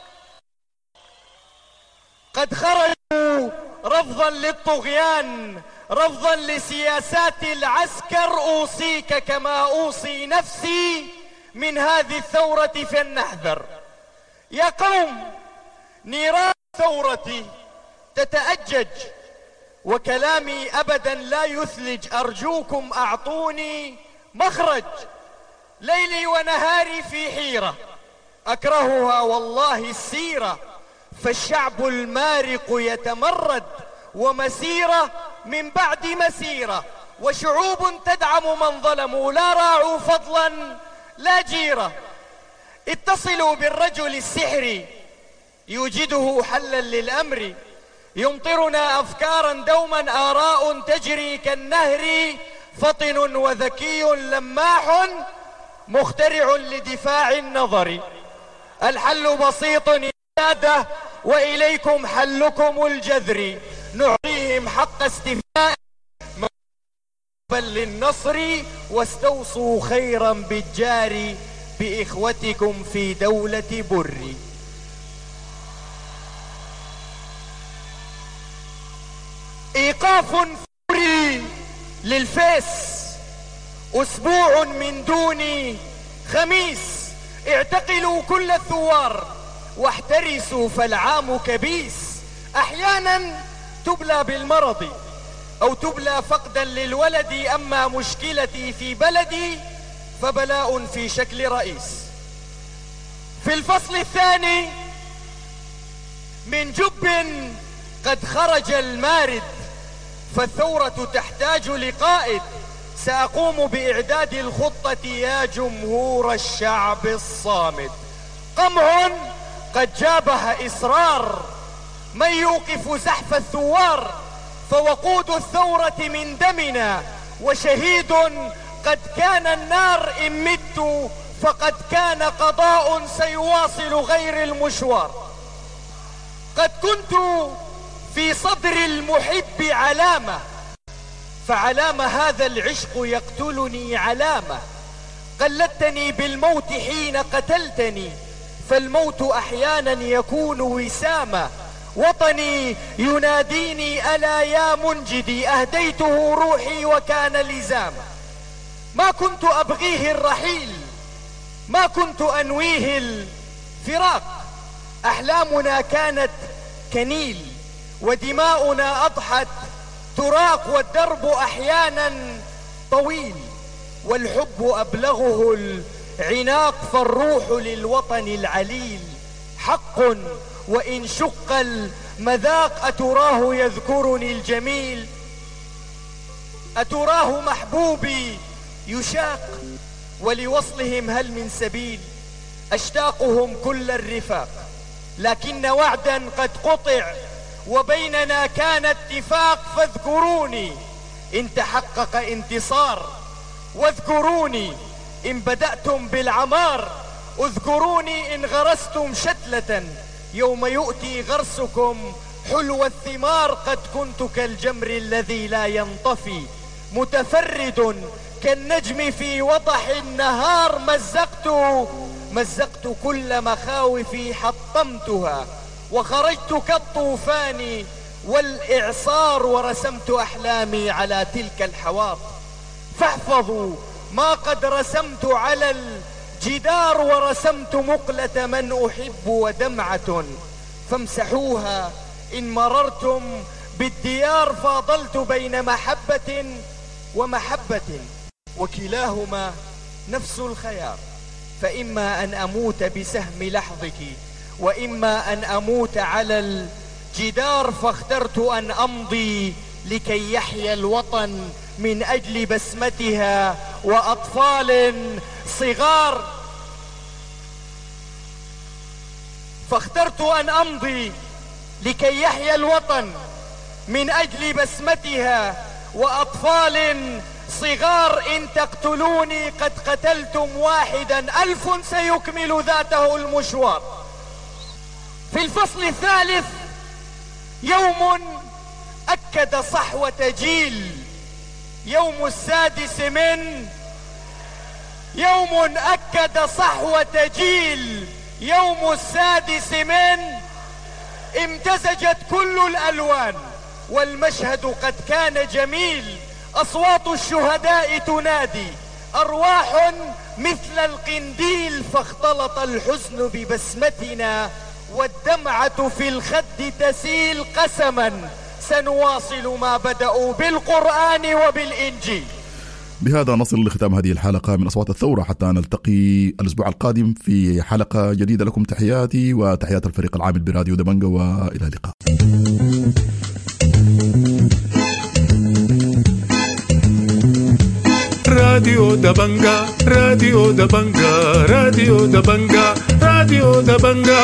قد خرجوا رفضا للطغيان، رفضا لسياسات العسكر. أوصيك كما أوصي نفسي من هذه الثورة فلنحذر. يا قوم نيران ثورتي تتأجج وكلامي أبدا لا يثلج، أرجوكم أعطوني مخرج، ليلي ونهاري في حيرة، أكرهها والله السيرة، فالشعب المارق يتمرد، ومسيرة من بعد مسيرة، وشعوب تدعم من ظلموا، لا راعوا فضلا لا جيرة. اتصلوا بالرجل السحري يوجده حلا للأمر، يمطرنا أفكارا دوما، آراء تجري كالنهر، فطن وذكي لماح مخترع لدفاع النظر. الحل بسيط يا سادة وإليكم حلكم الجذري، نعطيهم حق استفاء بل للنصر، واستوصوا خيرا بالجار بإخوتكم في دولة بري. إيقاف فوري للفيس، أسبوع من دون خميس، اعتقلوا كل الثوار واحترسوا فالعام كبيس. أحيانا تبلى بالمرض أو تبلى فقدا للولد، أما مشكلتي في بلدي فبلاء في شكل رئيس. في الفصل الثاني من جب قد خرج المارد، فالثورة تحتاج لقائد، سأقوم بإعداد الخطة يا جمهور الشعب الصامد. قمع قد جابه إصرار، من يوقف زحف الثوار، فوقود الثورة من دمنا، وشهيد قد كان النار إن مت، فقد كان قضاء سيواصل غير المشوار. قد كنت في صدر المحب علامة، فعلام هذا العشق يقتلني علامة. قلدتني بالموت حين قتلتني، فالموت أحيانا يكون وسامة. وطني يناديني ألا يا منجدي، أهديته روحي وكان لزاما. ما كنت أبغيه الرحيل، ما كنت أنويه الفراق، أحلامنا كانت كنيل، ودماؤنا أضحت تراق، والدرب أحيانا طويل، والحب أبلغه العناق، فالروح للوطن العليل حق، وإن شق المذاق. أتراه يذكرني الجميل، أتراه محبوبي يشاق، ولوصلهم هل من سبيل؟ أشتاقهم كل الرفاق، لكن وعدا قد قطع وبيننا كان اتفاق، فاذكروني إن تحقق انتصار، واذكروني إن بدأتم بالعمار، اذكروني إن غرستم شتلة، يوم يؤتي غرسكم حلو الثمار. قد كنت كالجمر الذي لا ينطفي، متفرد كالنجم في وضح النهار. مزقت كل مخاوفي حطمتها، وخرجت كالطوفان والإعصار، ورسمت أحلامي على تلك الحواط. فاحفظوا ما قد رسمت على الجدار، ورسمت مقلة من أحب ودمعة، فامسحوها إن مررتم بالديار. فاضلت بين محبة ومحبة، وكلاهما نفس الخيار. فإما أن أموت بسهم لحظك، وإما أن أموت على الجدار. فاخترت أن أمضي لكي يحيا الوطن من أجل بسمتها وأطفال صغار. فاخترت أن أمضي لكي يحيا الوطن من أجل بسمتها وأطفال صغار. إن تقتلوني قد قتلتم واحدا، 1000 سيكمل ذاته المشوار. في الفصل الثالث يوم أكد صحوة جيل، يوم السادس من يوم أكد صحوة جيل، يوم السادس من امتزجت كل الألوان، والمشهد قد كان جميل. أصوات الشهداء تنادي، أرواح مثل القنديل، فاختلط الحزن ببسمتنا والدمعة في الخد تسيل. قسما سنواصل ما بدأوا بالقرآن وبالإنجيل. بهذا نصل لختام هذه الحلقة من أصوات الثورة، حتى نلتقي الأسبوع القادم في حلقة جديدة. لكم تحياتي وتحيات الفريق العامل براديو دبنجة، وإلى اللقاء. راديو دبنجة، راديو دبنجة، راديو دبنجة، راديو دبنجة.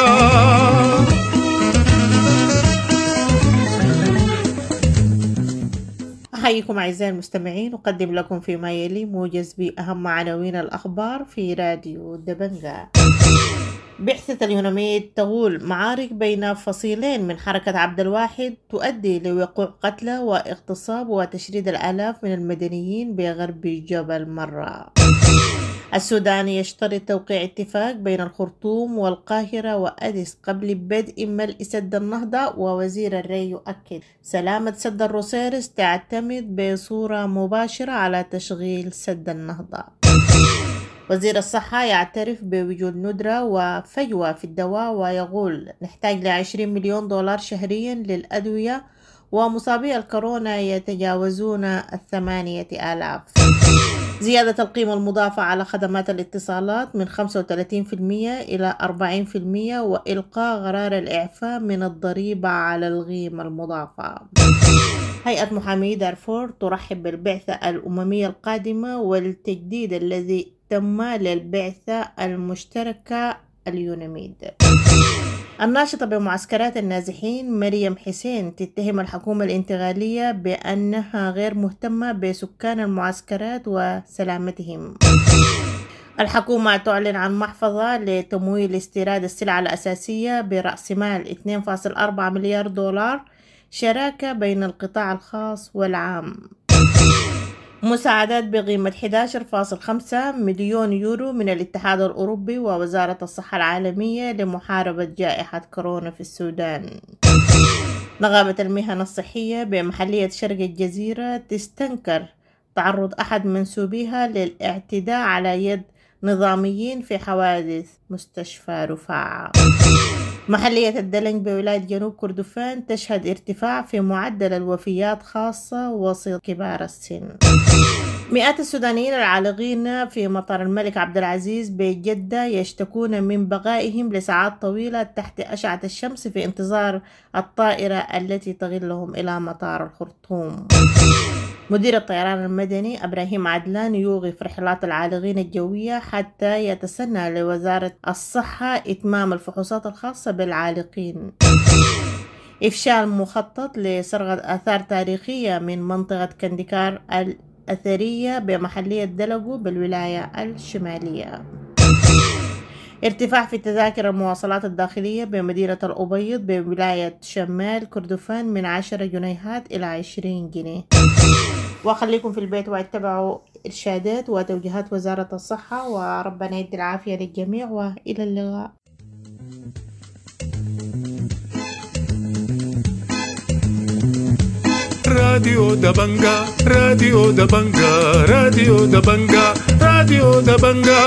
أحييكم أعزائي المستمعين، أقدم لكم فيما يلي موجز بأهم عناوين الأخبار في راديو دبنجة. بعثة اليوناميد تغول معارك بين فصيلين من حركة عبد الواحد تؤدي لوقوع قتلى واغتصاب وتشريد الآلاف من المدنيين بغرب جبل مرة. السودان يشترط توقيع اتفاق بين الخرطوم والقاهرة وأديس قبل بدء ملء سد النهضة، ووزير الري يؤكد سلامة سد الروسيرس تعتمد بصورة مباشرة على تشغيل سد النهضة. وزير الصحة يعترف بوجود ندرة وفجوة في الدواء، ويقول نحتاج ل$20 مليون شهريا للأدوية، ومصابي الكورونا يتجاوزون 8,000. زيادة القيمة المضافة على خدمات الاتصالات من 35% إلى 40%، وإلقاء قرار الإعفاء من الضريبة على القيمة المضافة. هيئة محامي دارفور ترحب بالبعثة الأممية القادمة والتجديد الذي تم للبعثة المشتركة اليوناميد. الناشطة بمعسكرات النازحين مريم حسين تتهم الحكومة الانتقالية بأنها غير مهتمة بسكان المعسكرات وسلامتهم. الحكومة تعلن عن محفظة لتمويل استيراد السلع الأساسية برأس مال $2.4 مليار، شراكة بين القطاع الخاص والعام. مساعدات بقيمة 11.5 مليون يورو من الاتحاد الأوروبي ووزارة الصحة العالمية لمحاربة جائحة كورونا في السودان. نقابة المهن الصحية بمحلية شرق الجزيرة تستنكر تعرض أحد منسوبيها للاعتداء على يد نظاميين في حوادث مستشفى رفاعة. محلية الدلنج بولاية جنوب كردفان تشهد ارتفاع في معدل الوفيات خاصة وسط كبار السن. مئات السودانيين العالقين في مطار الملك عبد العزيز بجدة يشتكون من بقائهم لساعات طويلة تحت أشعة الشمس في انتظار الطائرة التي تغلهم إلى مطار الخرطوم. مدير الطيران المدني إبراهيم عدلان يوقف رحلات العالقين الجوية حتى يتسنى لوزارة الصحة إتمام الفحوصات الخاصة بالعالقين. إفشال مخطط لسرقة آثار تاريخية من منطقة كنديكار الأثرية بمحلية دلقو بالولاية الشمالية. ارتفاع في تذاكر المواصلات الداخلية بمدينة الأبيض بولاية شمال كردفان من 10 جنيهات إلى 20 جنيه. وخليكم في البيت واتبعوا إرشادات وتوجيهات وزارة الصحة، وربنا يدي العافية للجميع، وإلى اللقاء. راديو دبنجا راديو دبنجا راديو دبنجا راديو دبنجا.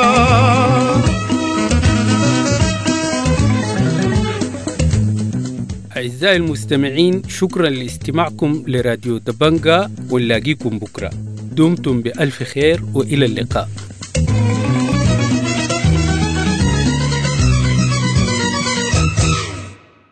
أعزائي المستمعين، شكرا لاستماعكم لراديو دبنجا، ونلاقيكم بكرة. دمتم بألف خير وإلى اللقاء.